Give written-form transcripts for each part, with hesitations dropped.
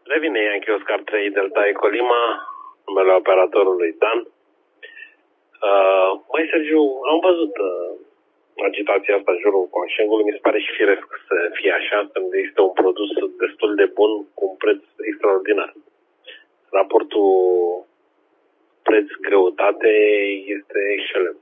Revine Yankee Oscar 3 Delta Eco Lima, numele operatorului Dan. Măi, Sergiu, am văzut agitația asta în jurul Conșengului. Mi se pare și firesc să fie așa, când este un produs destul de bun cu un preț extraordinar. Raportul preț-greutate este excelent.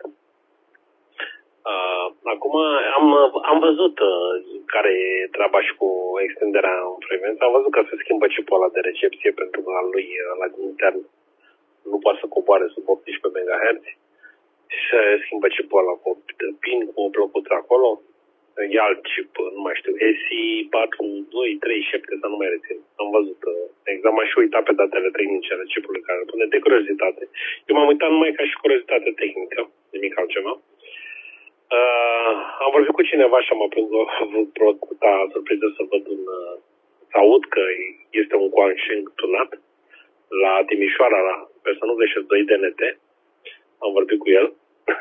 Acum am văzut care e treaba și cu extinderea în frecvență. Am văzut că se schimbă chipul ăla de recepție pentru că al lui la din intern nu poate să coboare sub 18 MHz. Se schimbă chipul ăla cu pin, cu o plăcuță acolo. E alt chip, nu mai știu, SI4237, să nu mai rețin. Am văzut exact, m-am și uitat pe datele tehnice ale chipului care îl pune de curiozitate. Eu m-am uitat numai ca și curiozitate tehnică, nimic altceva. Am vorbit cu cineva și am avut surpriză să văd să aud că este un Quansheng tunat la Timișoara, pe să nu greșesc, 2 DNT. Am vorbit cu el.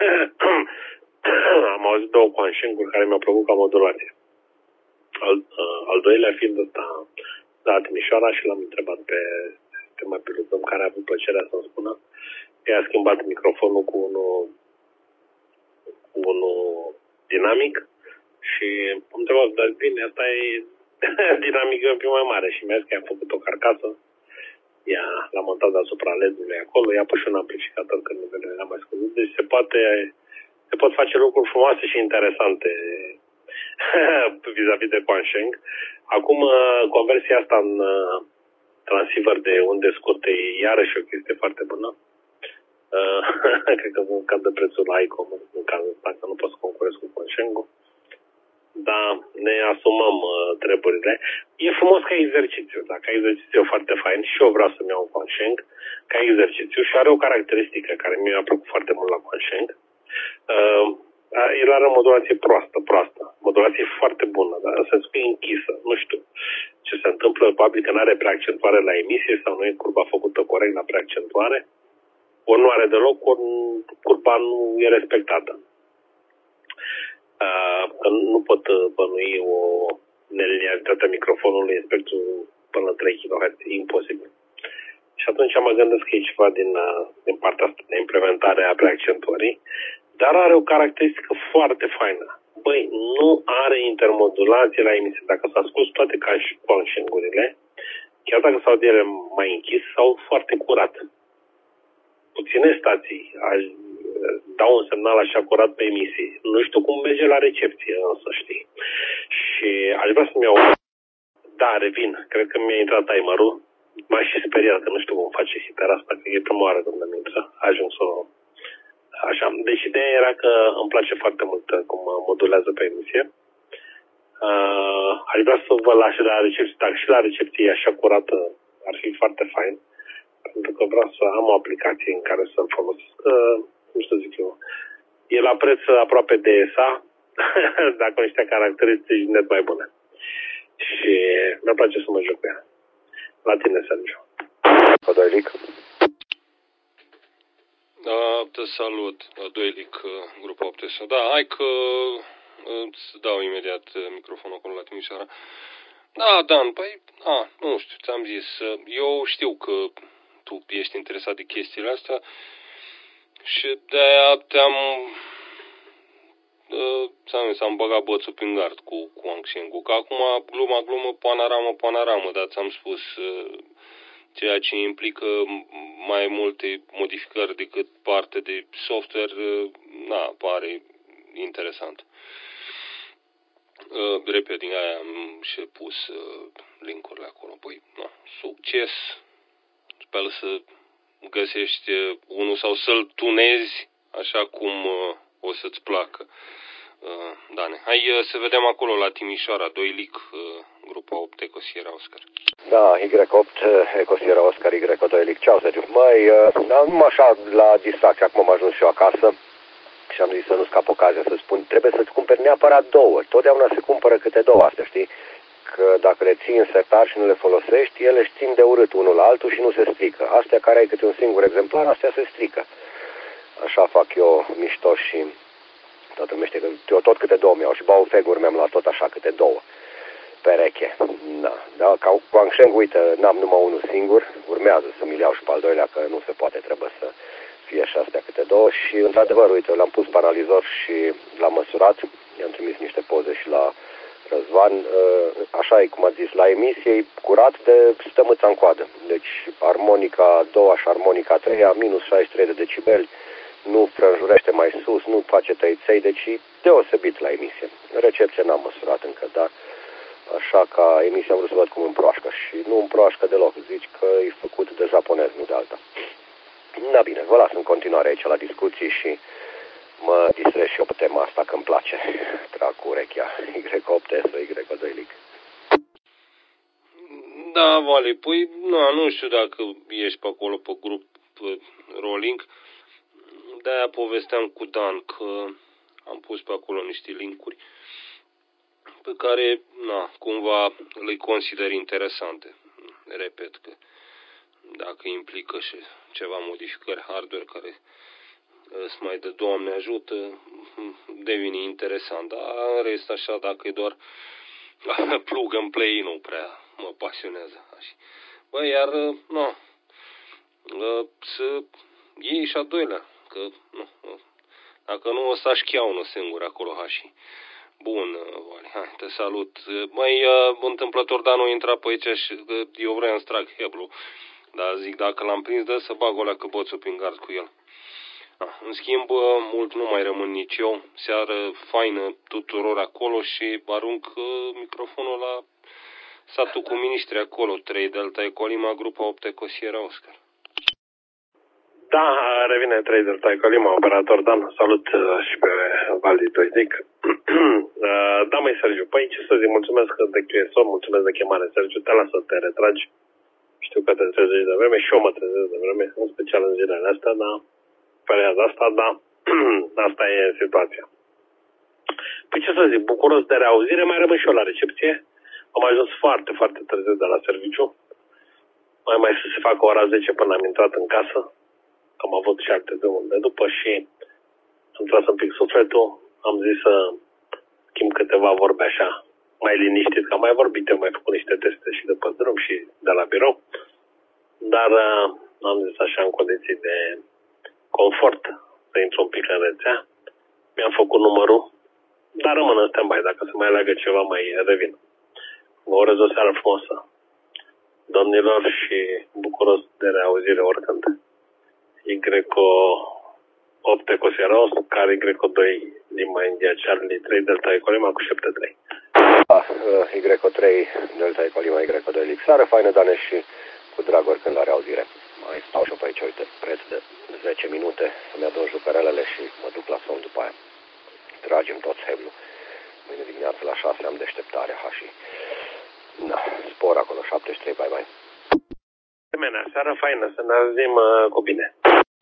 Am auzit două Quansheng-uri care mi-au plăcut ca modulație. Al doilea fiind ăsta la Timișoara și l-am întrebat pe mai pilotăm care a avut plăcerea să-mi spună. I-a schimbat microfonul cu unul dinamic și am întrebat, dar bine, asta e dinamică un pic mai mare și mi-a zis că i-a făcut o carcasă, l-a montat deasupra LED-ului acolo, i-a pus și un amplificator când nivelul era mai scăzut, deci se pot face lucruri frumoase și interesante vis-a-vis de Quansheng. Acum, conversia asta în transceiver de unde scurte e iarăși o chestie foarte bună. Cred că vom scade prețul la ICOM în cazul ăsta, că nu pot să concurez cu Quansheng-ul. Dar ne asumăm treburile. E frumos ca exercițiu, da? Ca exercițiu e foarte fain și eu vreau să-mi iau un Quansheng ca exercițiu și are o caracteristică care mi-a plăcut foarte mult la Quansheng. El are o modulație proastă. Modulație foarte bună, dar în sensul că e închisă. Nu știu ce se întâmplă, probabil că nu are preaccentuare la emisie sau nu e curba făcută corect la preaccentuare. Ori nu are deloc, ori curba nu e respectată. Că nu pot bănui o neliniaritate a microfonului în spectrul până la 3 kHz. E imposibil. Și atunci mă gândesc că e ceva din partea asta de implementare a preaccentuării, dar are o caracteristică foarte faină. Băi, nu are intermodulație la emisie. Dacă s-a scos toate Quansheng-urile, chiar dacă s-au de ele mai închis, sau foarte curat. Puține stații dau un semnal așa curat pe emisii. Nu știu cum merge la recepție, însă știi. Și aș vrea să-mi iau... Da, revin. Cred că mi-a intrat timerul. M-a și speriat că nu știu cum face hitera asta, că e prima oară când îmi intră. Ajung așa. Deci ideea era că îmi place foarte mult cum modulează pe emisie. Aș vrea să vă las la recepție. Dacă și la recepție e așa curată, ar fi foarte fain. Pentru că vreau să am o aplicație în care să-l folosesc. Cum să zic eu, e la preț aproape de ESA, dacă niște caracteristici net mai bune. Și mi-ar place să mă joc cu ea. La tine, Sergiu. Codoilic. Te salut, Doilic, grupul 8. Da, hai că îți dau imediat microfonul acolo la Timișoara. Da, Dan, păi, nu știu, ți-am zis, eu știu că tu ești interesat de chestiile astea și de-aia ți-am băgat bățul prin gard cu Quansheng-ul, că acum glumă, panoramă, dar ți-am spus ceea ce implică mai multe modificări decât parte de software, pare interesant. Repet, din aia am și pus link-urile acolo. Păi, succes! Sper să găsești unul sau să-l tunezi așa cum o să-ți placă. Dane, hai să vedem acolo la Timișoara, Doilic, grupa 8, Eco Sierra Oscar. Da, Y8, Eco Sierra Oscar, Y2, ceau, Sergiu. Măi, numai așa la distracție, acum am ajuns și eu acasă și am zis să nu scap ocazia să spun, trebuie să-ți cumperi neapărat două. Totdeauna se cumpără câte două astea, știi? Că dacă le ții în sertar și nu le folosești, ele își țin de urât unul la altul și nu se strică. Astea care ai câte un singur exemplar, astea se strică. Așa fac eu mișto și toată lumea știe că eu tot câte două mi-au și baufeguri mi-am luat tot așa câte două. pereche. Da, ca Guangsheng, uite, n-am numai unul singur, urmează să mi-l iau și pe al doilea, că nu se poate, trebuie să fie și astea câte două și, într-adevăr, uite, l-am pus paralizor și l-am măsurat, i-am trimis niște poze și la Răzvan, așa e cum a zis, la emisie curat de stămâța în coadă, deci armonica a doua și armonica a treia, minus 63 de decibeli, nu frânjurește mai sus, nu face tăiței, deci e deosebit la emisie. Recepție n-am măsurat încă, dar așa ca emisie am vrut să văd cum împroașcă și nu împroașcă deloc, zici că e făcut de japonez, nu de alta. Da, bine, vă las în continuare aici la discuții și mă distrez și eu pe tema asta, că îmi place. Trag cu urechea Y8S sau Y2Lic. Da, Vale, păi nu știu dacă ești pe acolo pe grup pe Rolling. De-aia povesteam cu Dan că am pus pe acolo niște linkuri pe care, cumva le consider interesante. Repet că dacă implică și ceva modificări hardware care îți mai de Doamne ajută, devine interesant. Dar în rest așa, dacă e doar plug and play, nu prea mă pasionează. Bă, iar, să iei și a doilea, că, dacă nu o să așchea unul singur acolo, hași. Bun, Vali, hai, te salut. Mai întâmplător, dar nu intra pe aici și eu vreau să trag heblu. Dar zic, dacă l-am prins, dă să bag o leacă boțul prin gard cu el. În schimb, mult nu mai rămân nici eu. Seară faină tuturor acolo și arunc microfonul la satul cu miniștri acolo. 3 Delta Ecolima, grupa 8 Ecosiera Oscar. Da, revine 3 Delta Ecolima, operator Dan. Salut și pe Vali Doidic. Da, mai Sergiu, păi ce să zic, mulțumesc de QSO, mulțumesc de chemare, Sergiu, te las să te retragi. Știu că te trezești de vreme și eu mă trezesc de vreme, în special în zilele astea, dar perioada asta, da, asta e situația. Păi ce să zic, bucuros de reauzire, mai rămân și eu la recepție. Am ajuns foarte, foarte târziu de la serviciu. Mai să se facă ora 10 până am intrat în casă. Am avut și alte de unde după și am tras un pic sufletul. Am zis să schimb câteva vorbe așa, mai liniștit, că am mai vorbit, am mai făcut niște teste și de pe drum și de la birou. Dar am zis așa în condiții de confort să intru un pic în rețea. Mi-am făcut numărul, dar rămân în stand-by. Dacă se mai aleagă ceva, mai revin. Vă urez o seară frumoasă, domnilor, și bucuros de reauzire oricând. Y8 Ecosiera Oscar, Y2 Lima India Charlie 3 Delta Ecolima cu 73. Y3 Delta Ecolima Y2Lic. Seară faină, Dane, și cu drag oricând la reauzire. Mai stau și eu pe aici, uite, preț de 10 minute să-mi adun jucărelele și mă duc la somn după aia. Tragem toți heblu. Mâine dimineață la 6 am deșteptarea, și spor acolo, 73, bye. Asemenea, seara faină, să ne auzim cu bine.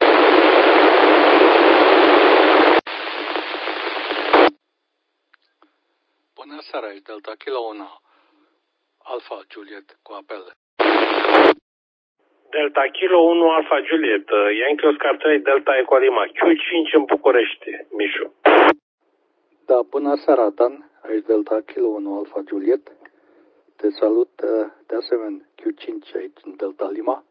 Bună seara, aici Delta Kilo 1, Alfa Juliet cu apel. Delta Kilo 1 Alfa Juliet, Yankee Oscar 3 Delta Ecolima, Q5 în București, Mișu. Da, bună seara, Dan, aici Delta Kilo 1 Alfa Juliet. Te salut de asemenea Q5 aici în Delta Lima.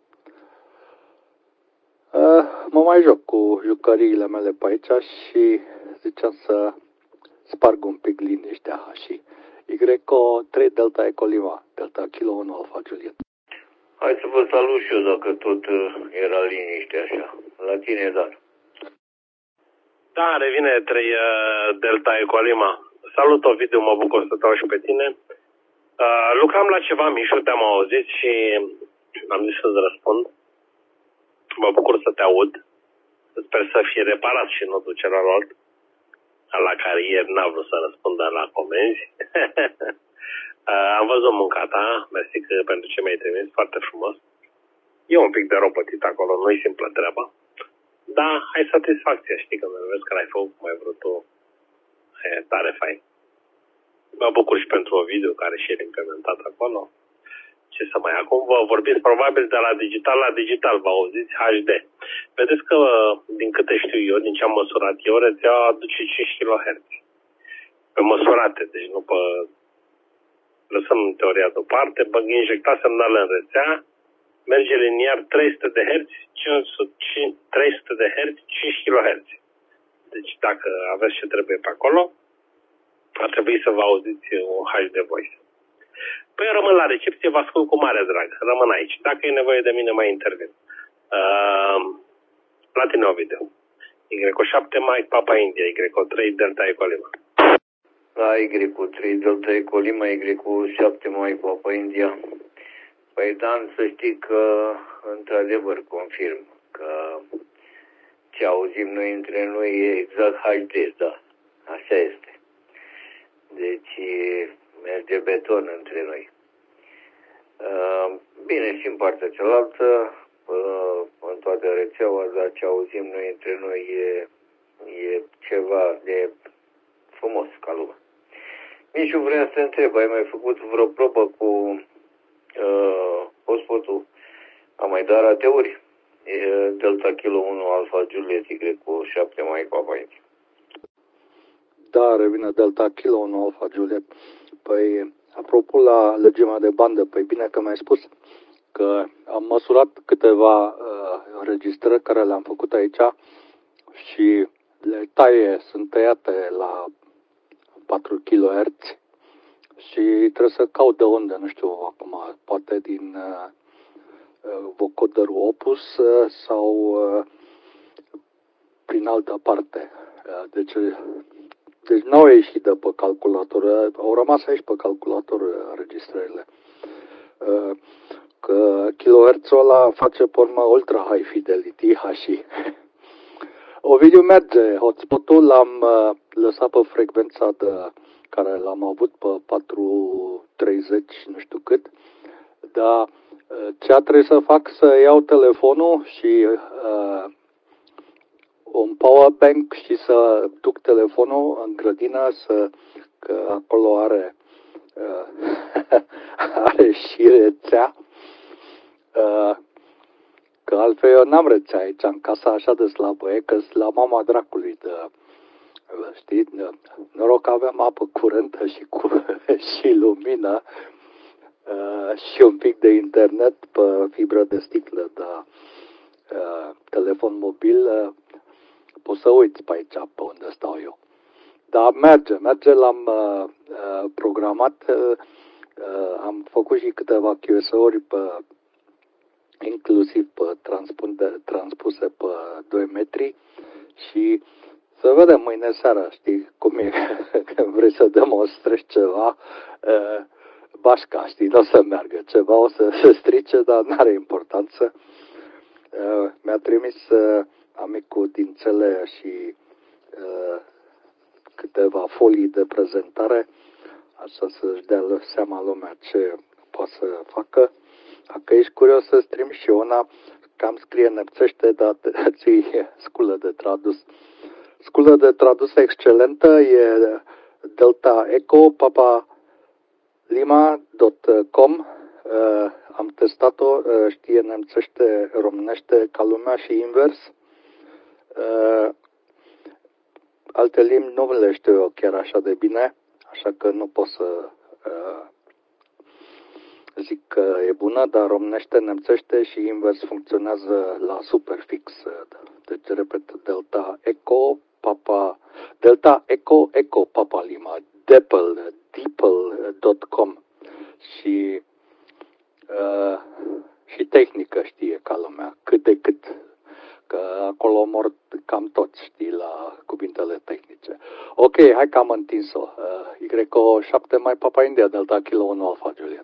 Mă mai joc cu jucăriile mele pe aici și ziceam să sparg un pic liniștea și Y3 Delta Ecolima, Delta Kilo 1 Alfa Juliet. Hai să vă salut și eu dacă tot era liniște așa. La tine, Dan. Da, revine 3 Delta Ecolima. Salut, Ovidiu, mă bucur să te aud și pe tine. Lucram la ceva, Mișu, te-am auzit și am zis să-ți răspund. Mă bucur să te aud. Sper să fie reparat și notul celălalt, la care ieri n-a vrut să răspundă la comenzi. Am văzut munca ta, mersi pentru ce mi-ai trimis, foarte frumos. E un pic de robotit acolo, nu-i simplă treaba. Da, ai satisfacția, știi, când vezi că l-ai făcut cum ai vrut tu. E tare fain. Mă bucur și pentru un video care și el implementat acolo. Ce să mai, acum vă vorbiți probabil de la digital, vă auziți HD. Vedeți că, din câte știu eu, din ce am măsurat eu, rețeaua aduce 5 kHz. Pe măsurate, deci nu pe lăsăm teoria deoparte, injecta semnale în rețea, merge liniar 300 de Hz, 300 de Hz, 5 kHz. Deci dacă aveți ce trebuie pe acolo, ar trebui să vă auziți un HD voice. Păi eu rămân la recepție, vă ascult cu mare drag. Rămân aici. Dacă e nevoie de mine, mai intervin. La tine, Ovidiu. Y7 Mike Papa India, Y3 Delta Eco Lima. La Y3 Delta Eco Lima, Y7 Mike Papa India. Păi, Dan, să știi că, într-adevăr, confirm că ce auzim noi între noi e exact HD, da. Așa este. Deci, merge beton între noi. Bine, și în partea cealaltă, în toată rețeaua, dar ce auzim noi între noi e ceva de frumos ca lumea. Nici vreau să te întreb, ai mai făcut vreo probă cu hotspot-ul? Am mai dat rateuri? Delta Kilo 1 Alpha Juliet Y7 Mike Papa India. Da, revine Delta Kilo 1 Alpha Juliet. Păi, apropo la lăgimea de bandă, păi bine că mi-ai spus că am măsurat câteva înregistrări care le-am făcut aici și sunt tăiate la 4 kHz și trebuie să caut de unde, nu știu acum, poate din vocoderul Opus sau prin altă parte. Deci n-au ieșit de pe calculator, au rămas aici pe calculator înregistrările. Că kilohertzul ăla face pe urmă Ultra High Fidelity, HI. Ovidiu merge, hotspot-ul l-am lăsat pe frecvența care l-am avut pe 430, nu știu cât, dar ce a trebuit să fac să iau telefonul și un powerbank și să duc telefonul în grădină, că acolo are și rețea, că altfel eu n-am rețea aici în casa așa de slabă, că la mama dracului știi, noroc avem apă curentă și lumină și un pic de internet pe fibră de sticlă, dar telefon mobil poți să uiți pe aici, pe unde stau eu. Dar merge, l-am programat, am făcut și câteva QSO-uri inclusiv pe transpuse pe 2 metri și să vedem mâine seara, știi cum e, când vrei să demonstrezi ceva, bașca, știi, nu o să meargă, ceva o să se strice, dar n-are importanță. Mi-a trimis amicul dințele și câteva folii de prezentare, așa să-și dea seama lumea ce poate să facă. Dacă ești curios să stream și una, cam scrie nepțește, dar ții sculă de tradus. Sculă de tradus excelentă e Delta Eco Papa Lima.com. Am testat-o, știe nemțește, românește ca lumea și invers. Alte limbi nu le știu eu chiar așa de bine, așa că nu pot să zic că e bună, dar românește, nemțește și invers funcționează la superfix. Deci, repet, Delta Eco Papa Lima, deeple.com și tehnică știe ca lumea, cât de cât, că acolo mor cam toți, știi, la cuvintele tehnice. Ok, hai că am întins-o. Y7 Mike Papa India, Delta Kilo 1 Alpha Juliet.